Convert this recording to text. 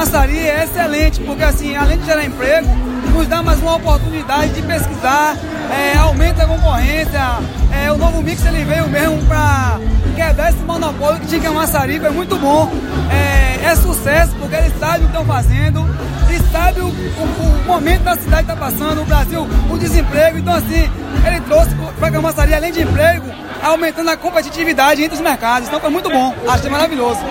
Camaçari é excelente, porque assim, além de gerar emprego, nos dá mais uma oportunidade de pesquisar, aumenta a concorrência, o novo mix ele veio mesmo para quebrar esse monopólio que tinha em Camaçari, foi muito bom, é sucesso, porque eles sabem o que estão fazendo, e sabem o momento da cidade está passando, o Brasil, o desemprego, então assim, ele trouxe para Camaçari, além de emprego, aumentando a competitividade entre os mercados, então foi muito bom, achei maravilhoso.